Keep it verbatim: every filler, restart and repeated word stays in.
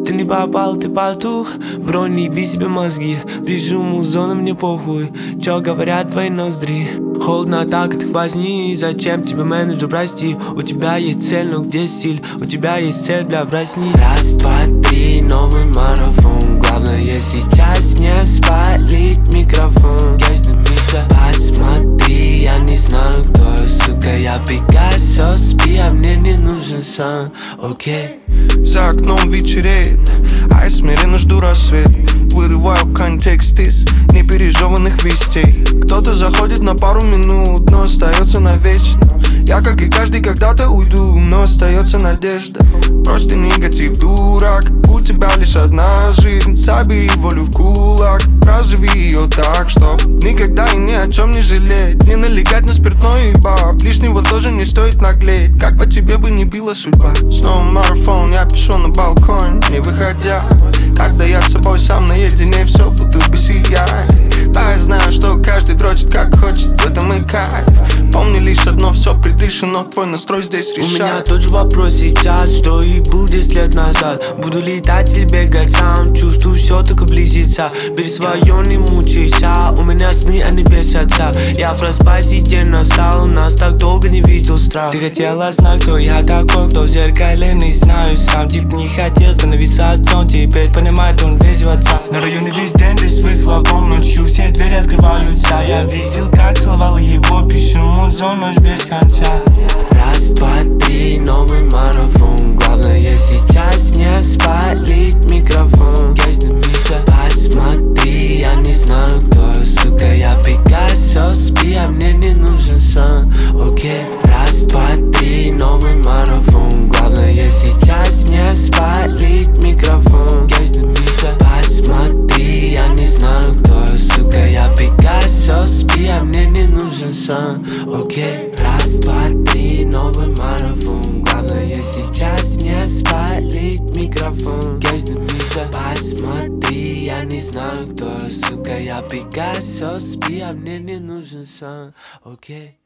Ты не попал, ты потух. Бро, не еби себе мозги. Ближу музона, мне похуй. Чё говорят твои ноздри? Холодно так, от их возни. Зачем тебе менеджер, прости? У тебя есть цель, но где стиль? У тебя есть цель, бля, проснись. Раз, два, три, новый марафон. Главное сейчас не спалить микрофон. Есть дымится, посмотри, я не знаю, кто я, сука. Я Пикассо, спи, а мне не нужен сон, окей. За окном вечереет, а я смиренно жду рассвет. Вырываю контекст из непережеванных вестей. Кто-то заходит на пару минут, но остается навечно. Я, как и каждый, когда-то уйду, но остается надежда. Просто негатив, дурак. У тебя лишь одна жизнь. Собери волю в кулак, проживи ее так, чтоб никогда и ни о чем не жалеть. Не налегать на спиртное и баб. Лишнего тоже не стоит наглеть. Как по тебе бы не била судьба. Снова марафон, я пишу на балконе, не выходя. Когда я с собой сам наедине, все будто бы сияет. Да, я знаю, что каждый дрочит как хочет, в этом и кайф. Помни лишь одно, все предрешено, твой настрой здесь решает. У меня тот же вопрос сейчас, что и был десять лет назад. Буду летать или бегать сам, чувствую, все только близится. Бери свое, не мучайся, у меня сны, они бесятся. Я в распасе, день настал, нас так долго не видел страх. Ты хотела знать, кто я такой, кто в зеркале, не знаю сам. Тип не хотел становиться отцом, теперь понимает, он весь в отца. На районе весь день без выхлопом, ночью все двери открываются. Я видел, как целовал его, пишу музон, ночь без конца. Раз, два, три, новый марафон. Главное сейчас не спалить микрофон. Есть дымится, посмотри, я не знаю, кто я, сука. Я Пикассо, спи, а мне не нужен сон, окей. Раз, два, три, новый марафон. Главное сейчас не спалить микрофон. Есть дымится, посмотри, я не знаю, кто я, сука. Я Пикассо, спи, а мне не нужен сон, окей. Раз, два, три, новый марафон. Главное сейчас не спалить микрофон. Есть дымится, посмотри, я не знаю, кто я, сука. Я Пикассо, спи, а мне не нужен сон, окей.